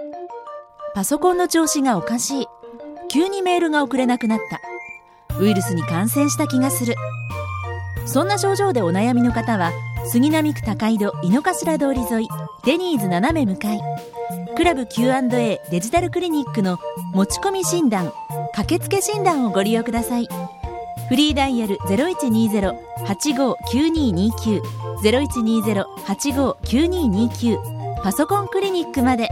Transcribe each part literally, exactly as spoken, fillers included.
パソコンの調子がおかしい、急にメールが送れなくなった、ウイルスに感染した気がする。そんな症状でお悩みの方は杉並区高井戸井の頭通り沿いデニーズ斜め向かいクラブ キューアンドエー デジタルクリニックの持ち込み診断駆けつけ診断をご利用ください。フリーダイヤル ゼロいちにゼロ はちごきゅうににきゅう ゼロいちにゼロ はちごきゅうににきゅうパソコンクリニックまで。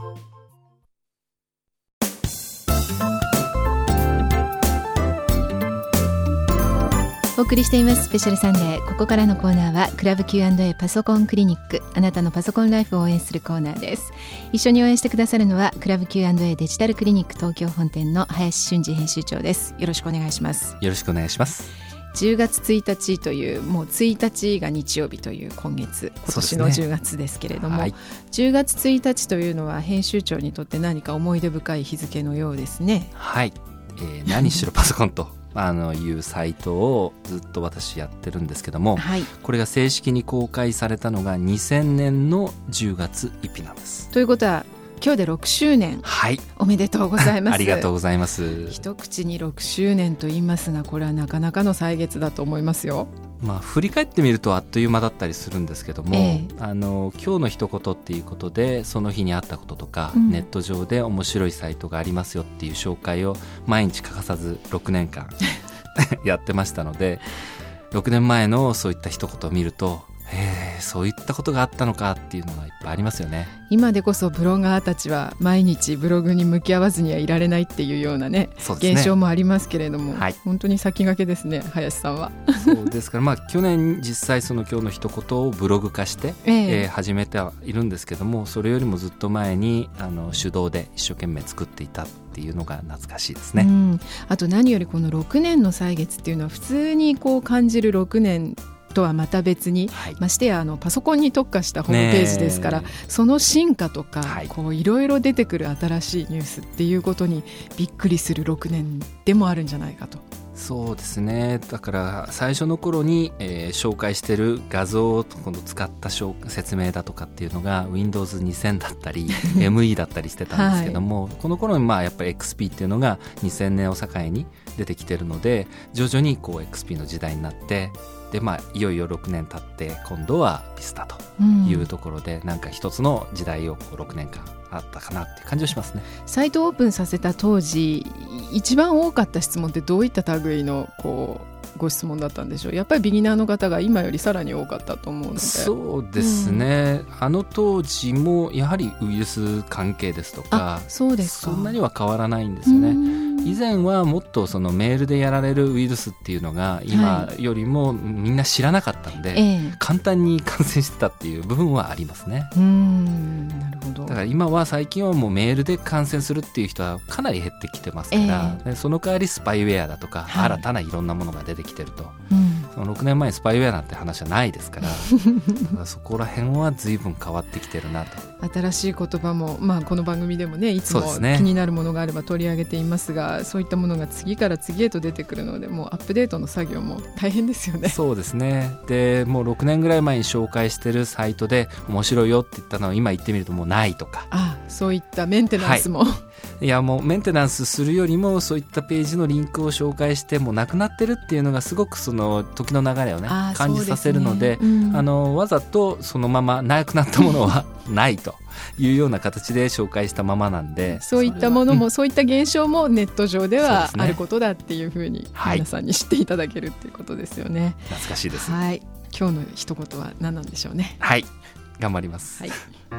お送りしていますスペシャルサンデー。ここからのコーナーはクラブ キューアンドエー パソコンクリニック、あなたのパソコンライフを応援するコーナーです。一緒に応援してくださるのはクラブ キューアンドエー デジタルクリニック東京本店の林俊二編集長です。よろしくお願いします。 よろしくお願いします。 じゅうがつついたちという、もうついたちが日曜日という今月、今年のじゅうがつですけれども、ね、はい、じゅうがつついたちというのは編集長にとって何か思い出深い日付のようですね。 はい、えー、何しろパソコンとあのいうサイトをずっと私やってるんですけども、はい、これが正式に公開されたのがにせんねんのじゅうがつついたちなんです。 ということは今日でろくしゅうねん、はい、おめでとうございます。 ありがとうございます。 一口にろくしゅうねんと言いますが、これはなかなかの歳月だと思いますよ。 まあ、振り返ってみるとあっという間だったりするんですけども、ええ、あの今日の一言っていうことでその日にあったこととか、うん、ネット上で面白いサイトがありますよっていう紹介を毎日欠かさずろくねんかんやってましたので、ろくねんまえのそういった一言を見ると、へえ、そういったことがあったのかっていうのがいっぱいありますよね。 今でこそブロガーたちは毎日ブログに向き合わずにはいられないっていうようなね、そうですね、現象もありますけれども、はい、本当に先駆けですね、林さんは。 そうですから、まあ、去年実際その今日の一言をブログ化して、えーえー、始めてはいるんですけども、それよりもずっと前にあの手動で一生懸命作っていたっていうのが懐かしいですね。うん、 あと何よりこのろくねんの歳月っていうのは普通にこう感じるろくねんとはまた別に、はい、ましてやあのパソコンに特化したホームページですから、その進化とか、はい、こういろいろ出てくる新しいニュースっていうことにびっくりするろくねんでもあるんじゃないかと。 そうですね。だから最初の頃に、えー、紹介している画像を今度使った説明だとかっていうのが ウィンドウズにせん だったりエムイー だったりしてたんですけども、はい、この頃にまあやっぱり エックスピー っていうのがにせんねんを境に出てきてるので、徐々にこう エックスピー の時代になって、でまあいよいよろくねん経って今度はビスタというところで、うん、なんか一つの時代をこうろくねんかんあったかなっていう感じがしますね。 サイトをオープンさせた当時一番多かった質問ってどういった類のこうご質問だったんでしょう。やっぱりビギナーの方が今よりさらに多かったと思うので。 そうですね、うん、あの当時もやはりウイルス関係ですとか、 そうですか、 そんなには変わらないんですよね。以前はもっとそのメールでやられるウイルスっていうのが今よりもみんな知らなかったんで、はい、簡単に感染してたっていう部分はありますね。 うーん、なるほど。 だから今は最近はもうメールで感染するっていう人はかなり減ってきてますから、えー、その代わりスパイウェアだとか、はい、新たないろんなものが出てきてると、うん、そのろくねんまえにスパイウェアなんて話はないですからだからそこら辺は随分変わってきてるなと。 新しい言葉も、まあ、この番組でもねいつも気になるものがあれば取り上げていますが、そういったものが次から次へと出てくるので、もうアップデートの作業も大変ですよね。 そうですね。でもうろくねんぐらい前に紹介してるサイトで面白いよって言ったのを今言ってみるともうないとか、 ああ、そういったメンテナンスも、はい、 いやもうメンテナンスするよりもそういったページのリンクを紹介してもうなくなってるっていうのがすごくその時の流れをね感じさせるの で, で、ね、うん、あのわざとそのままなくなったものはないというような形で紹介したままなんで、 そういったものも、うん、そういった現象もネット上ではあることだっていうふうに皆さんに知っていただけるっていうことですよね。はい、 懐かしいです。 はい、今日の一言は何なんでしょうね。 はい、頑張ります。はい、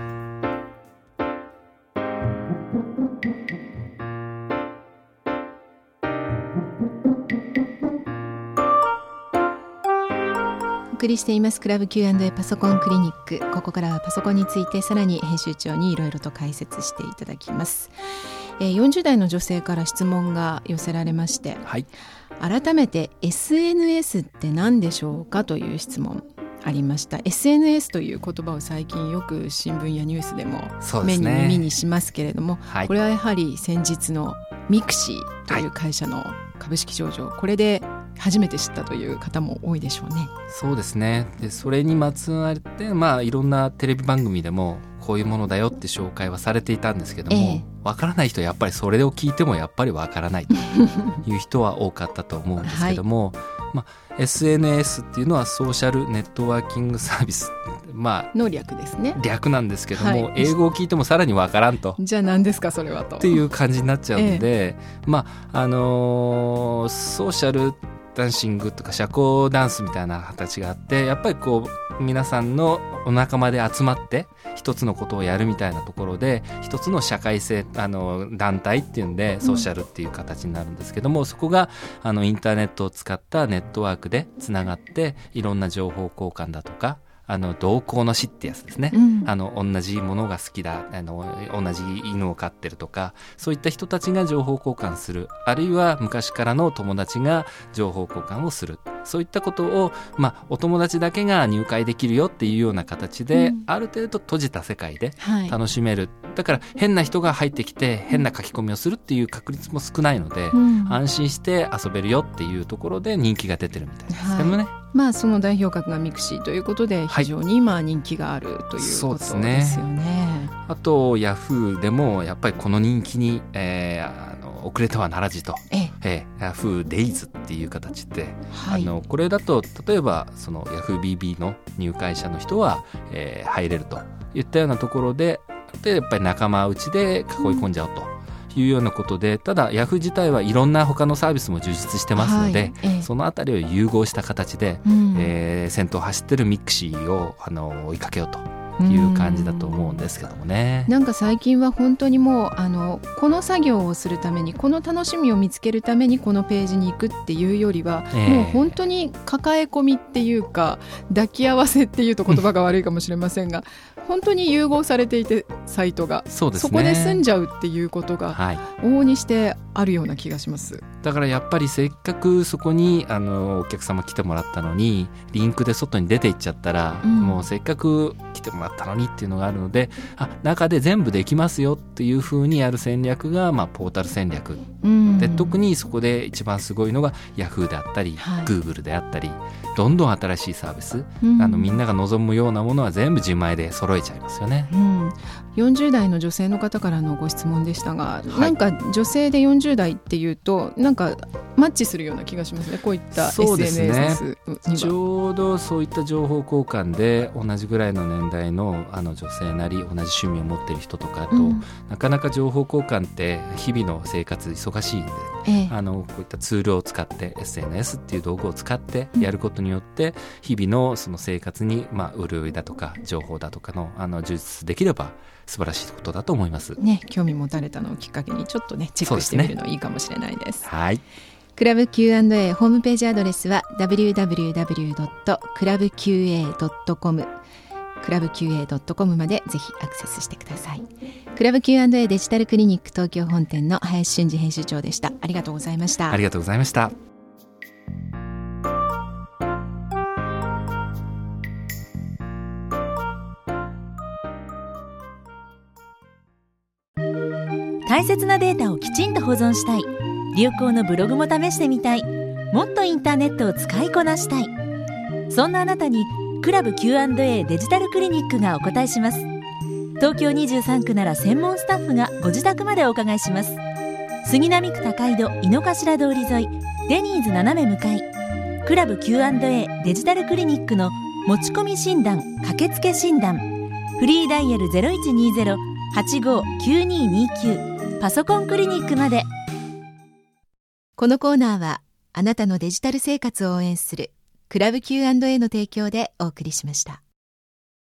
お送りしていますクラブ キューアンドエー パソコンクリニック。ここからはパソコンについてさらに編集長にいろいろと解説していただきます。えー、よんじゅう代の女性から質問が寄せられまして、はい、改めて エスエヌエス って何でしょうかという質問ありました。 エスエヌエス という言葉を最近よく新聞やニュースでも目に耳にしますけれども、はい、これはやはり先日のミクシーという会社の株式上場、はい、これで初めて知ったという方も多いでしょうね。 そうですね。でそれにまつわって、まあ、いろんなテレビ番組でもこういうものだよって紹介はされていたんですけども、 ええ、 わからない人はやっぱりそれを聞いてもやっぱりわからないという人は多かったと思うんですけども、はい、まあ、エスエヌエス っていうのはソーシャルネットワーキングサービス、まあ、 の略ですね。 略なんですけども、 はい、 英語を聞いてもさらにわからんと、 じゃあ何ですかそれはとっていう感じになっちゃうので、ええ、まああのー、ソーシャルダンシングとか社交ダンスみたいな形があって、やっぱりこう皆さんのお仲間で集まって一つのことをやるみたいなところで、一つの社会性、あの団体っていうんでソーシャルっていう形になるんですけども、うん、そこがあのインターネットを使ったネットワークでつながっていろんな情報交換だとか、あの同行の死ってやつですね、うん、あの同じものが好きだ、あの同じ犬を飼ってるとか、そういった人たちが情報交換する、あるいは昔からの友達が情報交換をする、そういったことを、まあ、お友達だけが入会できるよっていうような形で、うん、ある程度閉じた世界で楽しめる、はい、だから変な人が入ってきて変な書き込みをするっていう確率も少ないので、うん、安心して遊べるよっていうところで人気が出てるみたいですけどね、はい、 まあ、その代表格がミクシーということで非常に今人気があるということですよね。そうですね。 あとヤフーでもやっぱりこの人気に、えー、あの遅れてはならじと、えええー、ヤフーデイズっていう形で、はい、あのこれだと例えばそのヤフー ビービー の入会者の人は、えー、入れるといったようなところで、でやっぱり仲間内で囲い込んじゃうと、うんいうようなことで、ただヤフー自体はいろんな他のサービスも充実してますので、はいええ、そのあたりを融合した形で、うんえー、先頭を走ってるミクシーをあの追いかけようという感じだと思うんですけどもね。 なんか最近は本当にもうあのこの作業をするために、この楽しみを見つけるためにこのページに行くっていうよりは、えー、もう本当に抱え込みっていうか抱き合わせっていうと言葉が悪いかもしれませんが本当に融合されていてサイトが そ,、ね、そこで済んじゃうっていうことが往々にしてあるような気がします、はい、 だからやっぱりせっかくそこにあのお客様来てもらったのにリンクで外に出ていっちゃったら、うん、もうせっかく来てもらったのにっていうのがあるので、あ中で全部できますよっていう風にやる戦略が、まあ、ポータル戦略、うん、で特にそこで一番すごいのが Yahoo であったり、はい、Google であったり、どんどん新しいサービス、うん、あのみんなが望むようなものは全部自前で揃えちゃいますよね、うん、 よんじゅう代の女性の方からのご質問でしたが、はい、なんか女性でよんじゅう代っていうとなんかマッチするような気がしますね、こういった エスエヌエス には。そうですね、 ちょうどそういった情報交換で同じぐらいの年代 の, あの女性なり同じ趣味を持っている人とかと、うん、なかなか情報交換って日々の生活忙しいんで、ええ、あのこういったツールを使って エスエヌエス っていう道具を使ってやることによって、うん、日々のその生活に、まあ、潤いだとか情報だとか の, あの充実できれば素晴らしいことだと思います、 ね、興味持たれたのをきっかけにちょっとねチェックしてみるのいいかもしれないです。 ですね、はい。 クラブ キューアンドエー ホームページアドレスは ダブリューダブリューダブリュードットクラブキューエードットコム クラブキューエードットコム までぜひアクセスしてください。クラブ キューアンドエー デジタルクリニック東京本店の林俊二編集長でした。ありがとうございました。 ありがとうございました。 大切なデータをきちんと保存したい、流行のブログも試してみたい、もっとインターネットを使いこなしたい、そんなあなたにクラブ キューアンドエー デジタルクリニックがお答えします。東京にじゅうさん区なら専門スタッフがご自宅までお伺いします。杉並区高井戸井の頭通り沿いデニーズ斜め向かい、クラブ キューアンドエー デジタルクリニックの持ち込み診断、駆けつけ診断、フリーダイヤル ゼロいちにゼロ はちごきゅうににきゅうパソコンクリニックまで。 このコーナーはあなたのデジタル生活を応援するクラブ キューアンドエー の提供でお送りしました。